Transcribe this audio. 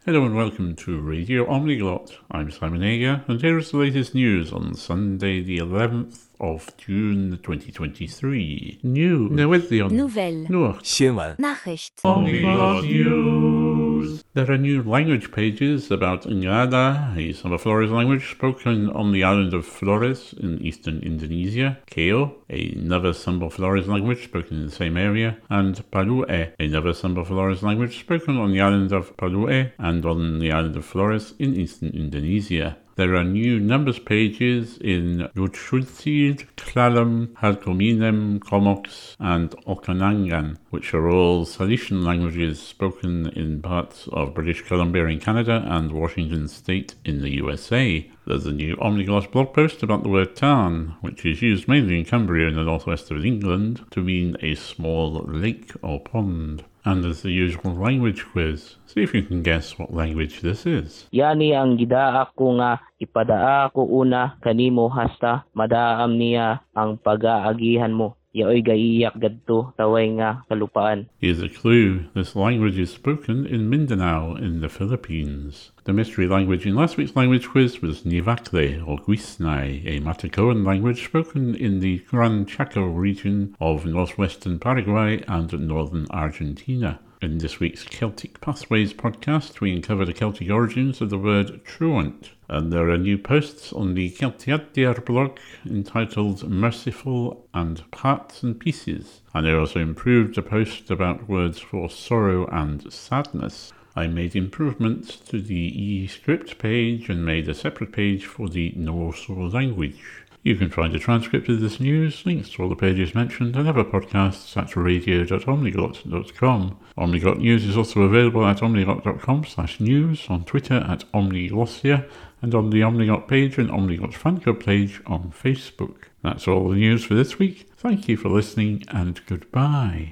Hello and welcome to Radio Omniglot. I'm Simon Ager, and here is the latest news on Sunday the 11th of June 2023. Nouvelle. Noor. 新闻 Nachricht. Omniglot News. There are new language pages about Ngada, a Samba Flores language spoken on the island of Flores in eastern Indonesia, Keo, another Samba Flores language spoken in the same area, and Palue, another Samba Flores language spoken on the island of Palue and on the island of Flores in eastern Indonesia. There are new numbers pages in Lutsulsid, Klallam, Halkominem, Comox, and Okanangan, which are all Salesian languages spoken in parts of British Columbia in Canada and Washington State in the USA. There's a new Omnigloss blog post about the word tarn, which is used mainly in Cumbria in the northwest of England to mean a small lake or pond. And there's the usual language quiz. See if you can guess what language this is. Yani ang gidaa ko nga ipadaa ko una kanimo hasta madaam niya ang pag-aagihan mo. Yaoy gaiyak gadto taway nga kalupaan. Here's a clue. This language is spoken in Mindanao in the Philippines. The mystery language in last week's language quiz was Nivakle or Guisnay, a Matacoan language spoken in the Gran Chaco region of northwestern Paraguay and northern Argentina. In this week's Celtic Pathways podcast, we uncover the Celtic origins of the word truant, and there are new posts on the Celtiadir blog entitled Merciful and Parts and Pieces, and I also improved a post about words for sorrow and sadness. I made improvements to the eScript page and made a separate page for the Norso language. You can find a transcript of this news, links to all the pages mentioned, and other podcasts at radio.omniglot.com. Omniglot News is also available at omniglot.com/news, on Twitter at omniglossia, and on the Omniglot page and Omniglot fan club page on Facebook. That's all the news for this week. Thank you for listening, and goodbye.